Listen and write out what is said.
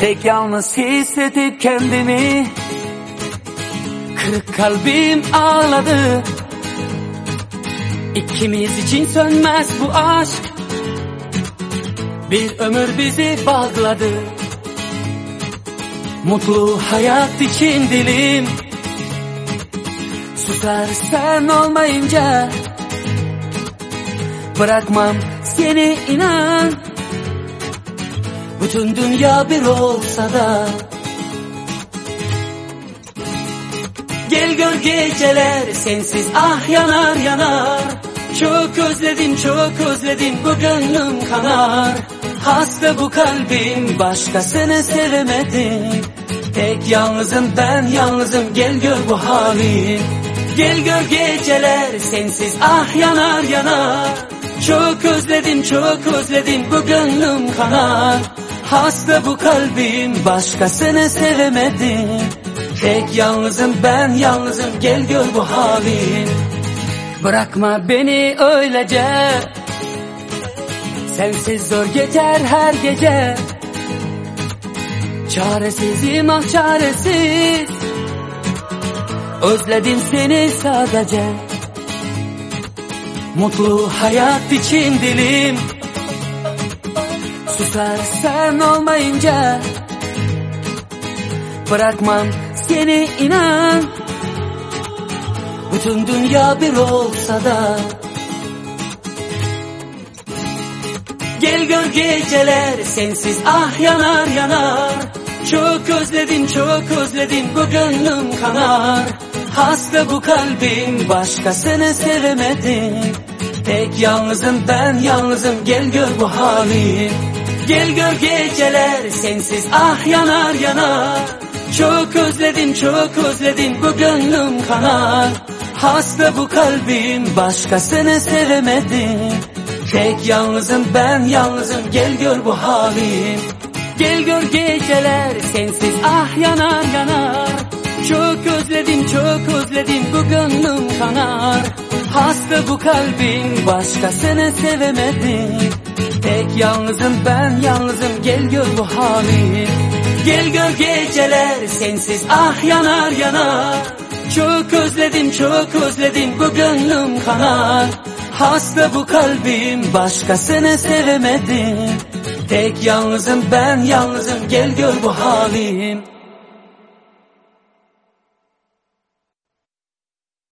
Tek yalnız hissedip kendimi, kırık kalbim ağladı. İkimiz için sönmez bu aşk, bir ömür bizi bağladı. Mutlu hayat için dilim susar sen olmayınca. Bırakmam seni inan, bütün dünya bir olsa da. Gel gör geceler sensiz ah yanar yanar. Çok özledim çok özledim, bu gönlüm kanar. Hasta bu kalbim, başkasını sevemedim. Tek yalnızım ben yalnızım, gel gör bu halim. Gel gör geceler sensiz ah yanar yanar. Çok özledim çok özledim, bu gönlüm kanar. Hasta bu kalbim, başkasını sevemedim. Tek yalnızım ben yalnızım, gel gör bu halim. Bırakma beni öylece, sensiz zor geçer her gece. Çaresizim ah çaresiz, özledim seni sadece. Mutlu hayat için dilim susar sen olmayınca. Bırakmam seni inan, bütün dünya bir olsa da. Gel gör geceler sensiz ah yanar yanar. Çok özledim çok özledim, bu gönlüm kanar. Hasta bu kalbim, başkasını sevemedim. Tek yalnızım ben yalnızım, gel gör bu halim. Gel gör geceler sensiz ah yanar yanar. Çok özledim çok özledim, bu gönlüm kanar. Hasta bu kalbim, başkasını sevemedim. Tek yalnızım ben yalnızım, gel gör bu halim. Gel gör geceler sensiz ah yanar yanar. Çok özledim çok özledim, bu gönlüm kanar. Hasta bu kalbim, başkasını sevemedim. Tek yalnızım ben yalnızım, gel gör bu halim. Gel gör geceler sensiz ah yanar yanar. Çok özledim çok özledim, bu gönlüm kanar. Hasta bu kalbim, başkasını sevemedim. Tek yalnızım ben yalnızım, gel gör bu halim.